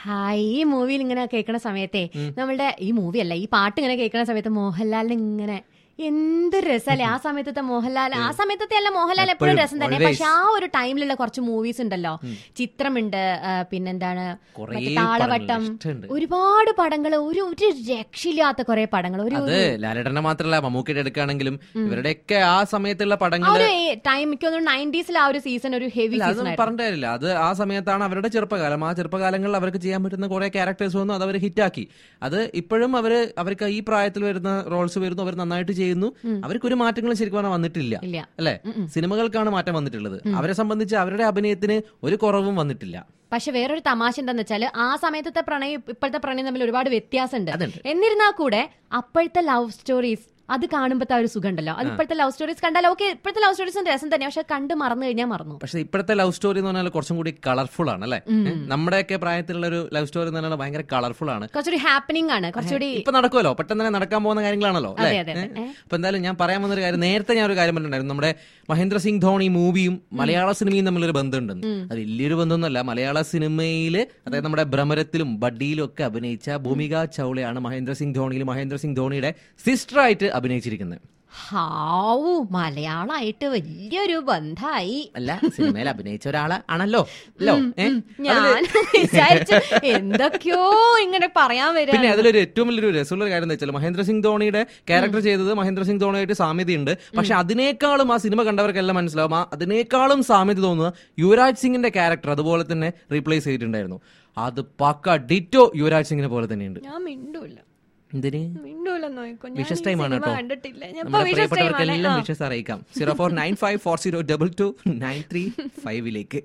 Hi ഈ മൂവിയിൽ ഇങ്ങനെ കേൾക്കണ സമയത്തെ നമ്മളുടെ ഈ മൂവിയല്ല ഈ പാട്ട് ഇങ്ങനെ കേൾക്കണ സമയത്ത് മോഹൻലാലിന് ഇങ്ങനെ എന്ത് രസല്ലേ ആ സമയത്തെ മോഹൻലാൽ. ആ സമയത്തെ അല്ല മോഹൻലാൽ എപ്പോഴും രസം തന്നെ. പക്ഷെ ആ ഒരു ടൈമിലുള്ള കുറച്ച് മൂവീസ് ഉണ്ടല്ലോ, ചിത്രമുണ്ട്, പിന്നെന്താണ് താളവട്ടം, ഒരുപാട് പടങ്ങൾ, ഒരു രക്ഷയില്ലാത്ത കുറെ പടങ്ങൾ. ഒരു ലാലേട്ടനെ മാത്രമല്ല മമ്മൂക്കിയുടെ എടുക്കുകയാണെങ്കിലും ഇവരുടെയൊക്കെ ആ സമയത്തുള്ള പടങ്ങൾ ഒരു ടൈം എനിക്ക് തോന്നുന്നു 90s ആ ഒരു സീസൺ ഒരു ഹെവി സീസൺ പറഞ്ഞില്ല. അത് ആ സമയത്താണ് അവരുടെ ചെറുപ്പകാലം. ആ ചെറുപ്പകാലങ്ങളിൽ അവർക്ക് ചെയ്യാൻ പറ്റുന്ന കുറെ ക്യാരക്ടേഴ്സ് വന്നു, അത് അവർ ഹിറ്റാക്കി. അത് ഇപ്പോഴും അവർക്ക് ഈ പ്രായത്തിൽ വരുന്ന റോൾസ് വരുന്നു, അവർ നന്നായിട്ട് ചെയ്യുന്നു. അവർക്കൊരു മാറ്റങ്ങളും ശരിക്കും പറഞ്ഞാൽ വന്നിട്ടില്ല അല്ലെ. സിനിമകൾക്കാണ് മാറ്റം വന്നിട്ടുള്ളത്. അവരെ സംബന്ധിച്ച് അവരുടെ അഭിനയത്തിന് ഒരു കുറവും വന്നിട്ടില്ല. പക്ഷെ വേറൊരു തമാശ എന്താന്ന് വെച്ചാല് ആ സമയത്തെ പ്രണയം ഇപ്പോഴത്തെ പ്രണയം തമ്മിൽ ഒരുപാട് വ്യത്യാസമുണ്ട്. എന്നിരുന്നാൽ കൂടെ അപ്പോഴത്തെ ലവ് സ്റ്റോറീസ് അത് കാണുമ്പോഴത്തെ ഒരു സുഖം ഉണ്ടല്ലോ. അത് ഇപ്പോഴത്തെ ലവ് സ്റ്റോറീസ് കണ്ടാൽ ഓക്കെ, ഇപ്പോഴത്തെ ലവ് സ്റ്റോറീസ് രസം തന്നെ, പക്ഷെ കണ്ട് മറന്നു കഴിഞ്ഞാൽ മറന്നു. പക്ഷെ ഇപ്പോഴത്തെ ലവ് സ്റ്റോറി എന്ന് പറഞ്ഞാൽ കുറച്ചും കൂടി കളർഫുൾ ആണ് അല്ലെ. നമ്മുടെയൊക്കെ പ്രായത്തിലുള്ള ഒരു ലവ് സ്റ്റോറി എന്ന് പറഞ്ഞാൽ ഭയങ്കര കളർഫുൾ ആണ്, കുറച്ചുകൂടി ഹാപ്പനിങ് ആണ്, കുറച്ചുകൂടി ഇപ്പൊ നടക്കുമല്ലോ, പെട്ടെന്ന് തന്നെ നടക്കാൻ പോകുന്ന കാര്യങ്ങളാണല്ലോ അല്ലെ. അപ്പൊ എന്തായാലും ഞാൻ പറയാൻ വന്നൊരു കാര്യം, നേരത്തെ ഞാൻ ഒരു കാര്യം പറഞ്ഞിട്ടുണ്ടായിരുന്നു, നമ്മുടെ മഹേന്ദ്ര സിംഗ് ധോണി മൂവിയും മലയാള സിനിമയും തമ്മിലൊരു ബന്ധമുണ്ടെന്ന്. അത് വലിയൊരു ബന്ധമൊന്നുമല്ല. മലയാള സിനിമയില് അതായത് നമ്മുടെ ഭ്രമരത്തിലും ബഡ്ഡിയിലും ഒക്കെ അഭിനയിച്ച ഭൂമിക ചൗളയാണ് മഹേന്ദ്ര സിംഗ് ധോണിയിൽ മഹേന്ദ്ര സിംഗ് ധോണിയുടെ സിസ്റ്റർ ആയിട്ട് അഭിനയിച്ചിരിക്കുന്നത്. ഹാവൂ, മലയാളമായിട്ട് വലിയൊരു ബന്ധമായി. അല്ല, സിനിമയിൽ അഭിനയിച്ച ഒരാള് ആണല്ലോ. ഞാൻ വിചാരിച്ചു എന്തൊക്കെയോ ഇങ്ങനെ പറയാൻ വരും. പിന്നെ അതിലൊരു ഏറ്റവും വലിയൊരു രസമുള്ള കാര്യം എന്താ വെച്ചാൽ മഹേന്ദ്ര സിംഗ് ധോണിയുടെ ക്യാരക്ടർ ചെയ്തത് മഹേന്ദ്ര സിംഗ് ധോണിയായിട്ട് സാമ്യതയുണ്ട്. പക്ഷെ അതിനേക്കാളും ആ സിനിമ കണ്ടവർക്കെല്ലാം മനസ്സിലാവും, അതിനേക്കാളും സാമ്യത തോന്നുക യുവരാജ് സിംഗിന്റെ ക്യാരക്ടർ അതുപോലെ തന്നെ റീപ്ലേസ് ചെയ്തിട്ടുണ്ടായിരുന്നു. അത് പക്ക ഡിറ്റോ യുവരാജ് സിംഗിനെ പോലെ തന്നെയുണ്ട്. ഞാൻ മിണ്ടൂല. എന്തിന്? വിഷസ് ടൈം ആണ് കേട്ടോ. നമ്മുടെ പ്രിയപ്പെട്ടവർക്കെല്ലാം വിഷസ് അറിയിക്കാം. 0495402293 5